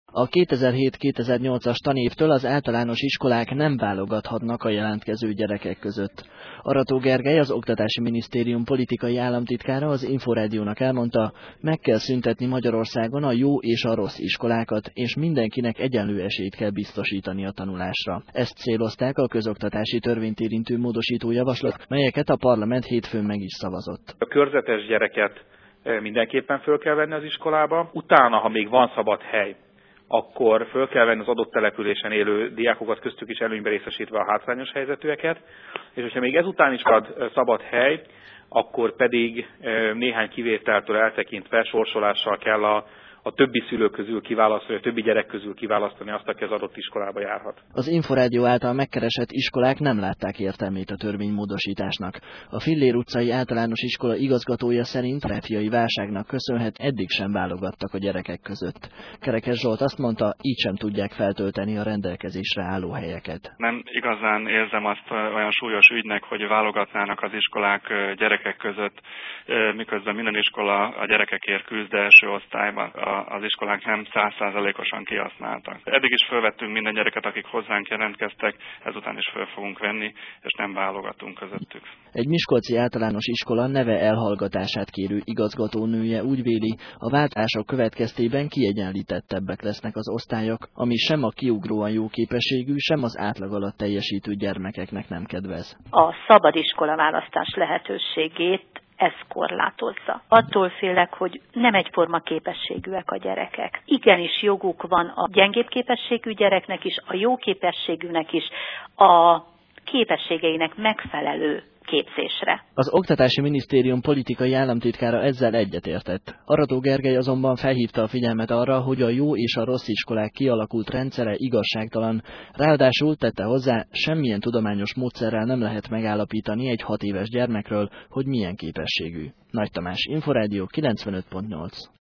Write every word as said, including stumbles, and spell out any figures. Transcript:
A kétezer-hét kétezer-nyolcas tanévtől az általános iskolák nem válogathatnak a jelentkező gyerekek között. Arató Gergely, az Oktatási Minisztérium politikai államtitkára az Inforádiónak elmondta, meg kell szüntetni Magyarországon a jó és a rossz iskolákat, és mindenkinek egyenlő esélyt kell biztosítani a tanulásra. Ezt célozták a közoktatási törvényt érintő módosító javaslat, melyeket a parlament hétfőn meg is szavazott. A körzetes gyereket mindenképpen föl kell venni az iskolába, utána, ha még van szabad hely, akkor föl kell venni az adott településen élő diákokat, köztük is előnybe részesítve a hátrányos helyzetűeket, és hogyha még ezután is ad szabad hely, akkor pedig néhány kivételtől eltekintve sorsolással kell a, a többi szülő közül kiválasztani, a többi gyerek közül kiválasztani azt, aki az adott iskolába járhat. Az Inforádió által megkeresett iskolák nem látták értelmét a törvénymódosításnak. A Fillér utcai általános iskola igazgatója szerint refjai válságnak köszönhet eddig sem válogattak a gyerekek között. Kerekes Zsolt azt mondta, így sem tudják feltölteni a rendelkezésre álló helyeket. Nem igazán érzem azt olyan súlyos ügynek, hogy válogatnának az iskolák gyerekek között, miközben minden iskola a gyerekekért küzd első osztályban. Az iskolák nem száz százalékosan kihasználtak. Eddig is fölvettünk minden gyereket, akik hozzánk jelentkeztek, ezután is föl fogunk venni, és nem válogatunk közöttük. Egy miskolci általános iskola neve elhallgatását kérő igazgatónője úgy véli, a váltások következtében kiegyenlítettebbek lesznek az osztályok, ami sem a kiugróan jó képességű, sem az átlag alatt teljesítő gyermekeknek nem kedvez. A szabad iskola választás lehetőségét ez korlátozza. Attól félek, hogy nem egyforma képességűek a gyerekek. Igenis joguk van a gyengébb képességű gyereknek is, a jó képességűnek is, a képességeinek megfelelő képzésre. Az Oktatási Minisztérium politikai államtitkára ezzel egyetértett. Arató Gergely azonban felhívta a figyelmet arra, hogy a jó és a rossz iskolák kialakult rendszere igazságtalan. Ráadásul tette hozzá, semmilyen tudományos módszerrel nem lehet megállapítani egy hat éves gyermekről, hogy milyen képességű. Nagy Tamás, Inforádió kilencvenöt pont nyolc.